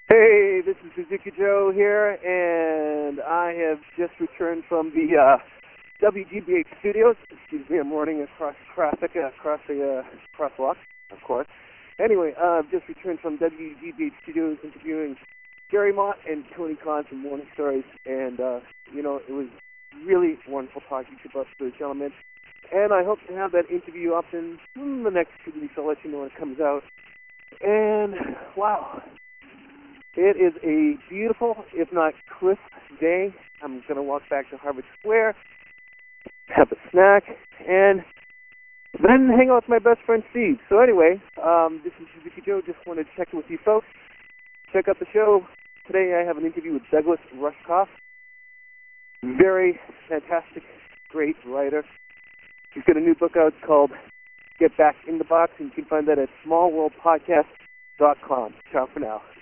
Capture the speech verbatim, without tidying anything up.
Hey, this is Suzuki Joe here, and I have just returned from the uh, W G B H studios. Excuse me, I'm running across traffic, uh, across the uh, crosswalk, of course. Anyway, uh, I've just returned from W G B H studios interviewing Jerry Mott and Tony Khan from Morning Stories, and, uh, you know, it was really wonderful talking to both those gentlemen. And I hope to have that interview up in mm, the next two weeks. I'll let you know when it comes out. And, wow. It is a beautiful, if not crisp, day. I'm going to walk back to Harvard Square, have a snack, and then hang out with my best friend Steve. So anyway, um, this is Suzuki Joe. Just wanted to check in with you folks. Check out the show. Today I have an interview with Douglas Rushkoff. Very fantastic, great writer. He's got a new book out called Get Back in the Box, and you can find that at small world podcast dot com. Ciao for now.